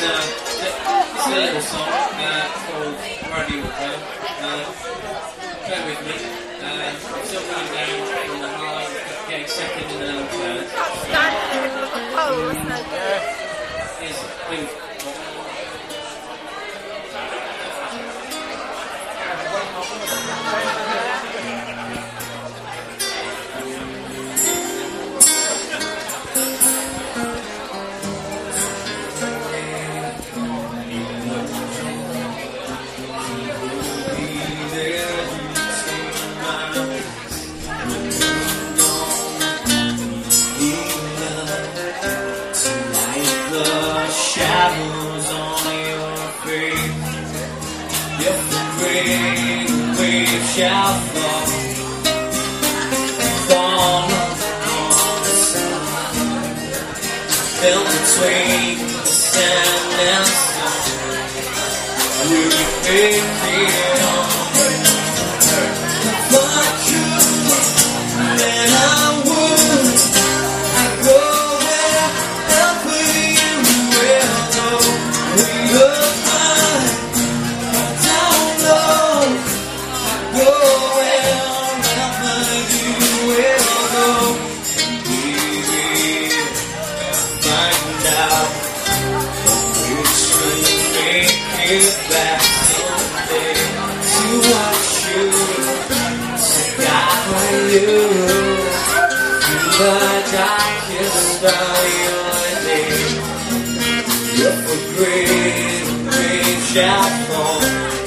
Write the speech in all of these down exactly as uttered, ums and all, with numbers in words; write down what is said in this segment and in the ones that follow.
uh, it's a little song uh, called Radio Repair. Uh, bear with me. Uh, I'm still coming down from the high, getting second in the third. Standing in the pole was no good. Is we've shadows on your face. If the great wave shall fall, fall on the side, filled between the sand and sun, will you make it on? But you, then I would, I go wherever you will go. We look high, down low, I go wherever you will go. We will find out which will make it back someday to watch you, to guide you through the darkest of your day. If a great rain shall fall,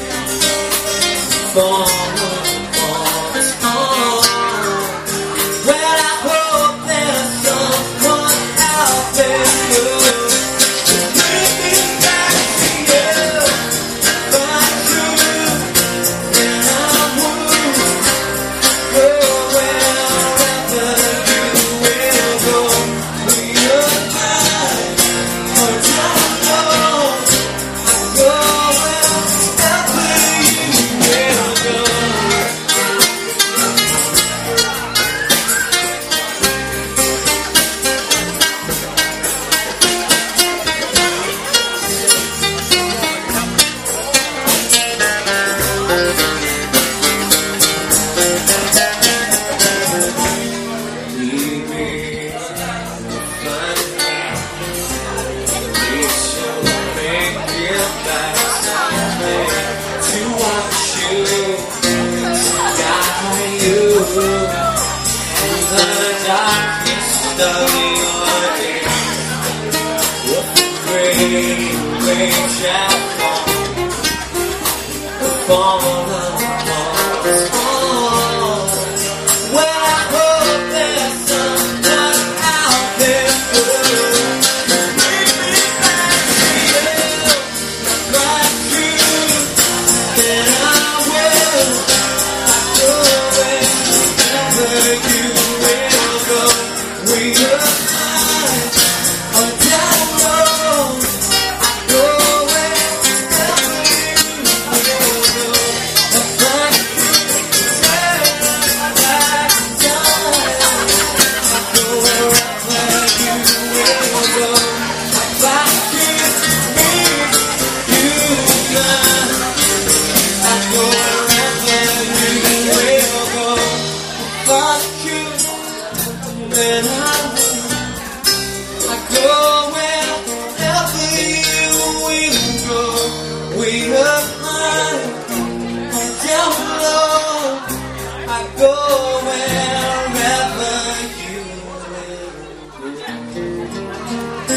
fall, fall, fall. Well, I hope there's someone out there who will bring me back to you. But you, then I would go wherever you will go. We are high or down low, I go wherever you will go. Leave me, find me, we shall make it back someday to watch you, guide you through the darkest of your day. If the great wave shall fall, fall, fall, fall. Well, I hope there's someone out there who will bring me back to you. But you, then I will, I go wherever you will go. We are high or down low, I go wherever you will go. But you, wherever I go wherever you will go. But you, me, you, I go wherever you will go. But you, then I will, I go wherever you will go. We are high or down low, I go wherever you will go.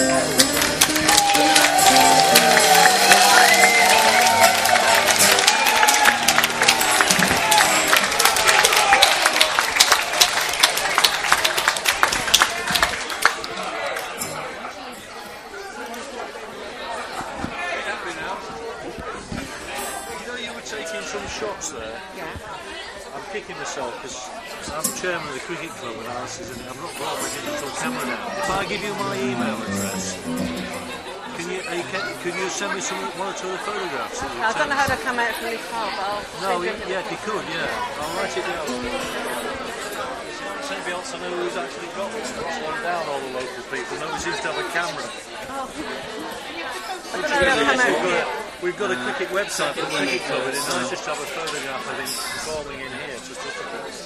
Happy now? You know, you were taking some shots there. Yeah. I'm kicking myself because I'm chairman of the cricket club and ours is, I'm not got my digital camera now. If I give you my email address, can you, uh, can, can you send me some one or two of the photographs? That you I don't know how take? to come out from this car, but I'll No, send yeah, you- yeah, if you could, yeah. I'll write it down. Somebody else I know who's actually got this. Slow down all the local people. Nobody seems to have a camera. Oh. I don't know No, they'll come out here. We've got a cricket website for the Second cricket club, and it's winning nice just to have a photograph of him performing in here. Just look at this.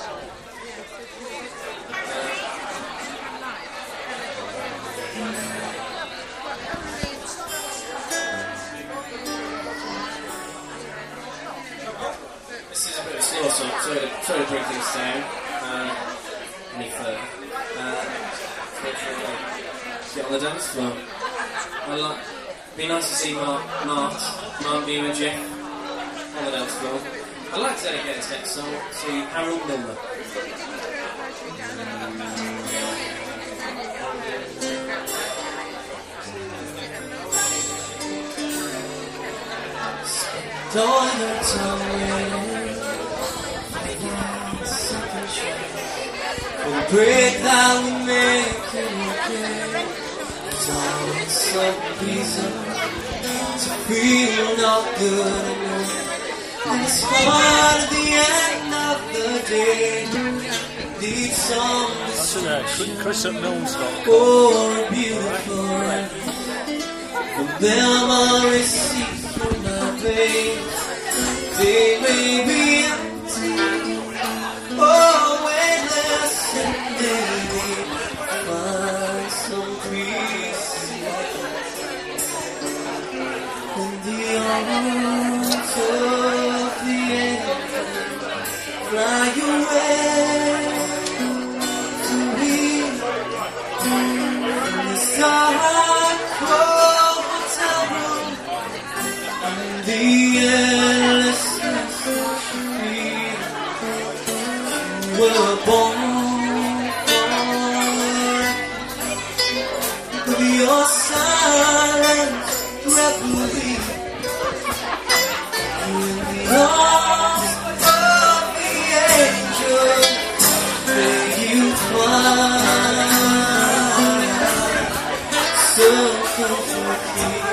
This is a bit of a slow song, sorry to, sorry to bring things down uh, any further. Uh, let's get on the dance floor. I'd like, it'd be nice to see Mark, Mark, Mark, you and Jeff on the dance floor. I'd like to dedicate this next song to Harold Milner. All your time for the break that we make again. There's always some reason to feel not good enough. And it's hard at the end of the day. Need some That's in uh, Chris at Milnes dot com. for a beautiful life. From memories see through my veins. They may be empty, oh, weightless, and maybe find some peace in the arms of the angel. Fly away to me in the dark, cold hotel room. The endlessness that you feel. You were born for your silent reverie. In the arms of the angel, may you find some comfort here.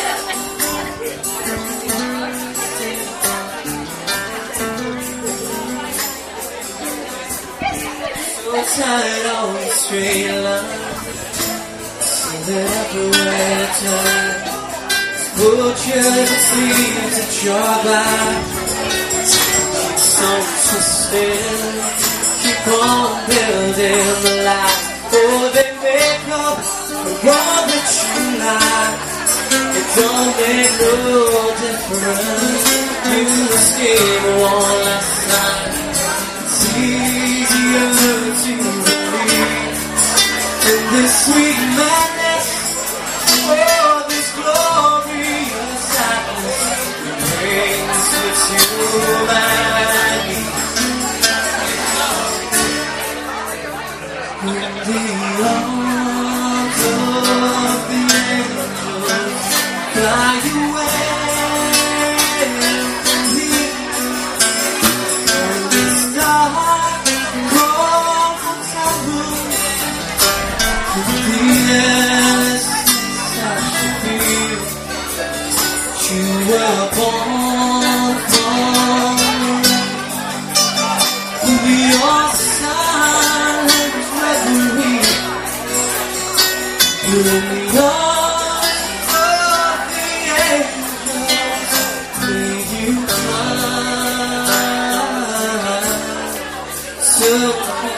So tired on the straight line, so that everywhere I turn, butchers and thieves that draw by. Keep so twisted, keep on building the life. Oh, they make up for all that you like. It don't make no difference. You escaped one last night. It's easier to believe in this sweet madness. Oh, this glorious sadness that brings me to my knees. In the arms of the angels, fly away. You were born for your silent reverie. You're in the arms of the angels. May you find some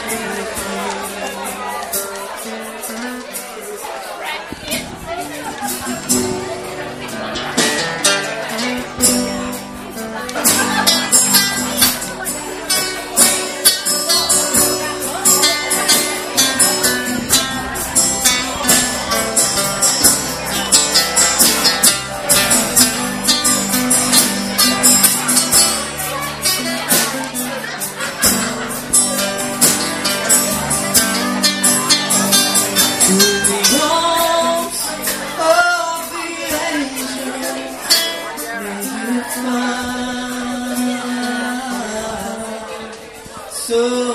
so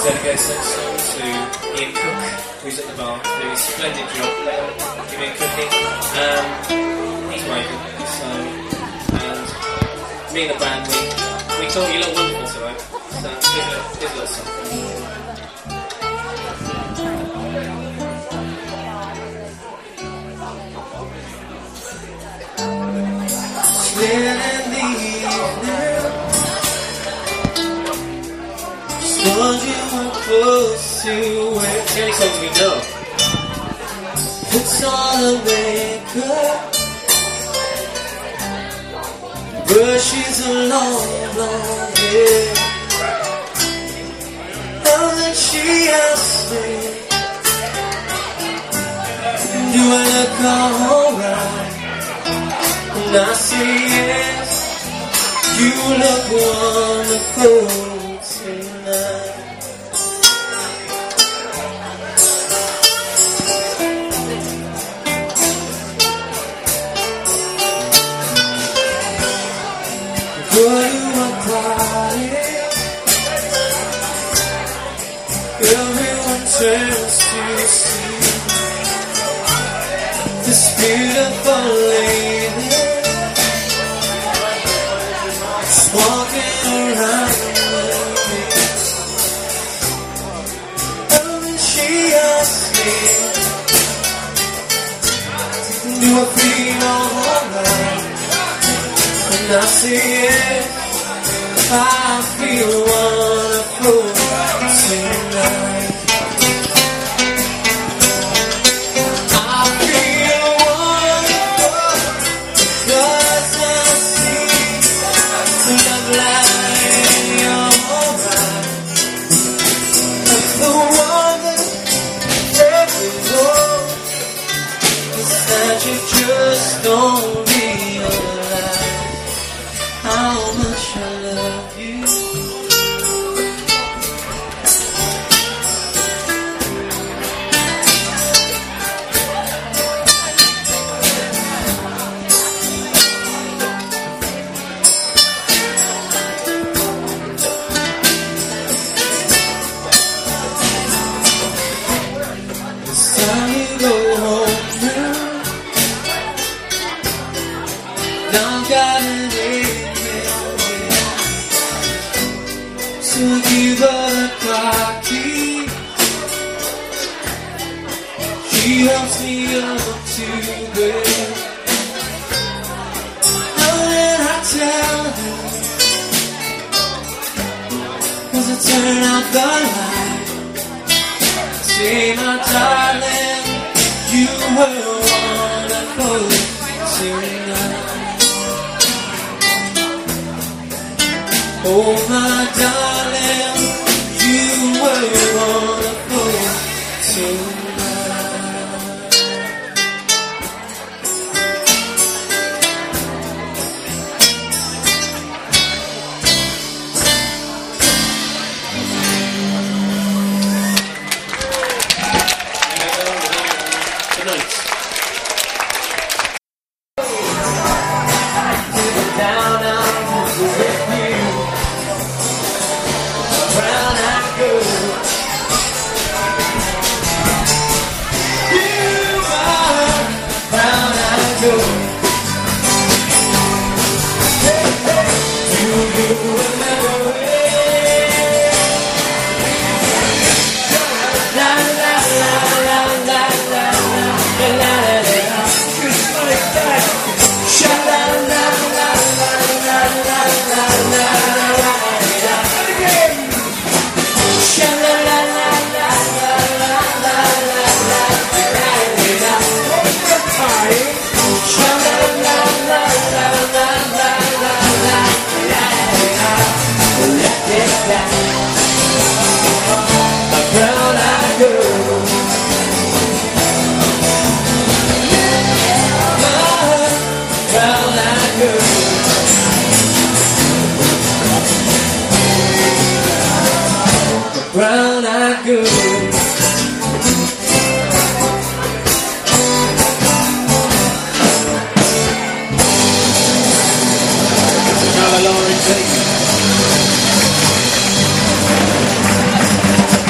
dedicate this song to Ian Cook, who's at the bar, doing a splendid job giving cooking. Um, he's amazing. So, and me and the band, we, we thought you looked wonderful tonight. So here's a, here's a little song. Still in the evening, cause you were close to where it's the only songs we know. Puts on a makeup, brushes a long, long hair, and then she asked me, do I look alright? And I say yes, you look wonderful tonight. Go to a party, everyone turns to see this beautiful lady walking around with me. And then she asked me, do I feel alright? And I say yes, I feel wonderful tonight. I feel wonderful because I see the love light in your eyes. And the one that every knows is that you just don't realize how much I love you. It's time you go home now. Now I've got an so give her the car key. She helps me up to bed. And then I tell her, cause I turn out the light, say my darling, you were wonderful tonight. Oh my darling, you were wonderful tonight. Good night. Down on with you. Brown eyed girl, you are brown eyed girl. Hey, hey, you do remember it. La la la la la la la la la la. Just like that. Sha la la la la la la la la la. Brown-eyed girl. Now the Laurie take.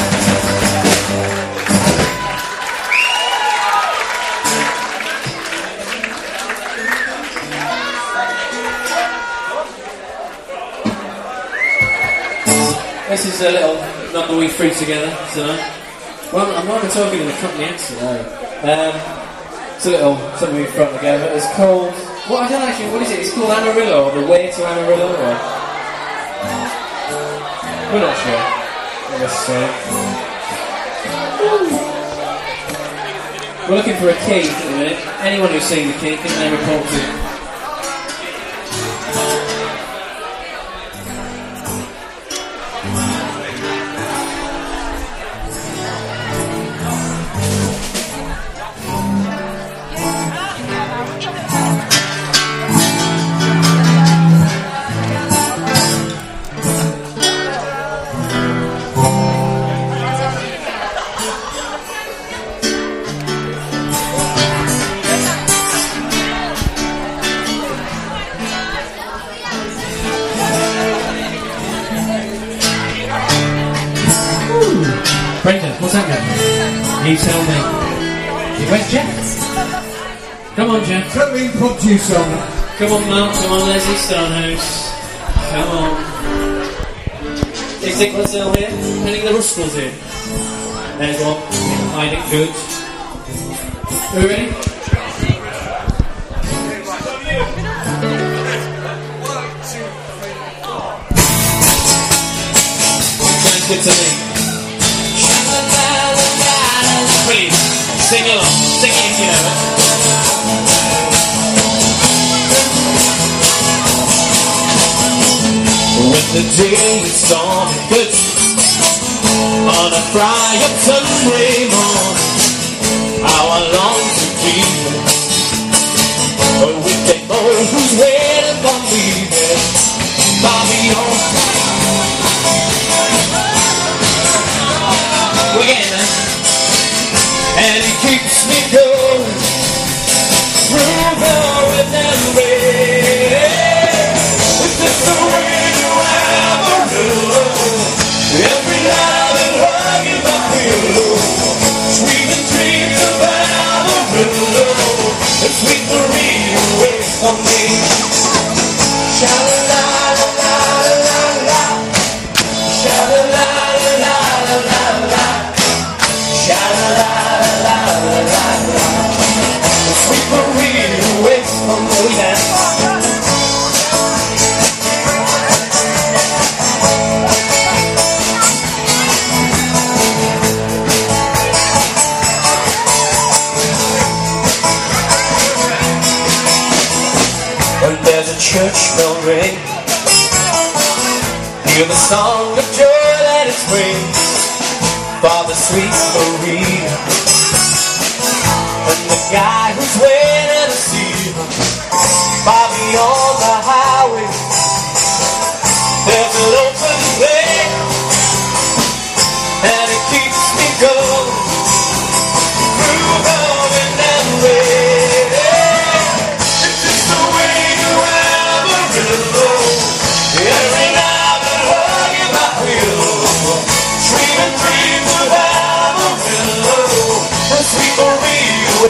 This is a little number we threw together tonight. Well, I'm not even talking in the company accent, no. Um, it's a little something we thrown together. It's called... What, I don't actually... What is it? It's called Amarillo, or The Way to Amarillo, or... We're not sure. I guess so. We're looking for a key at the minute. Anyone who's seen the key, can they report to it? Brendan, what's happening? You tell me. You went, Jeff? Come on, Jeff. Let me impromptu song. Come on, Mark. Come on, Leslie Stonehouse. Come on. Is Nicholas still here? Any of the Russells here? There's one. Hiding good. Are we ready? Sounds good to me. Brilliant. Sing along. Sing it if you know it. When the day is stormy good on a bright Sunday morning, how I long to be there with that boy who's waiting for me there. Bobby on. We're getting there. And he keeps me going through the wind and rain. It's just the way to Amarillo. Every night and hugging my pillow, sweet dreams of Amarillo, and sweet Marie waits for me. Sha la la la la la, sha la la la la la la, sha la la. Sweet Marie waits for me now. When there's a church bell ring, hear the song of joy that it springs for the sweet Marie. And the guy who's waiting to see her, Bobby on the highway, there's an open way, and it keeps me going through the wind and rain. It's just the way to Amarillo. Every night I'm hugging my pillow, dreaming dreams of Amarillo, and sweet Marie. Is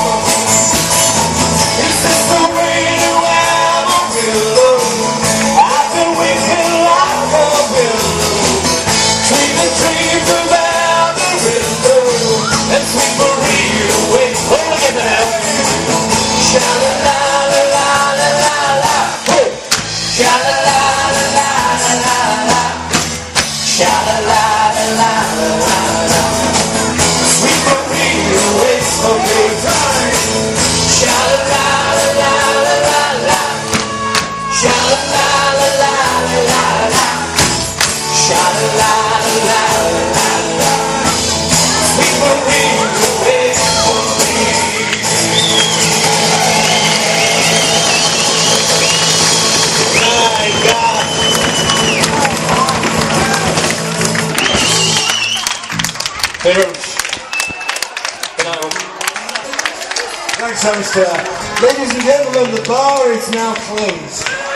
this the way to Amarillo? I've been waiting like a willow, dreaming dreams of Amarillo, and sweet Marie waits. Oh, look at that! Sha la la la la la la la, oh! Sha la la la la la la, sha la la la la la la. Sweet Marie waits for me. Thanks, Mister Ladies and gentlemen, the bar is now closed.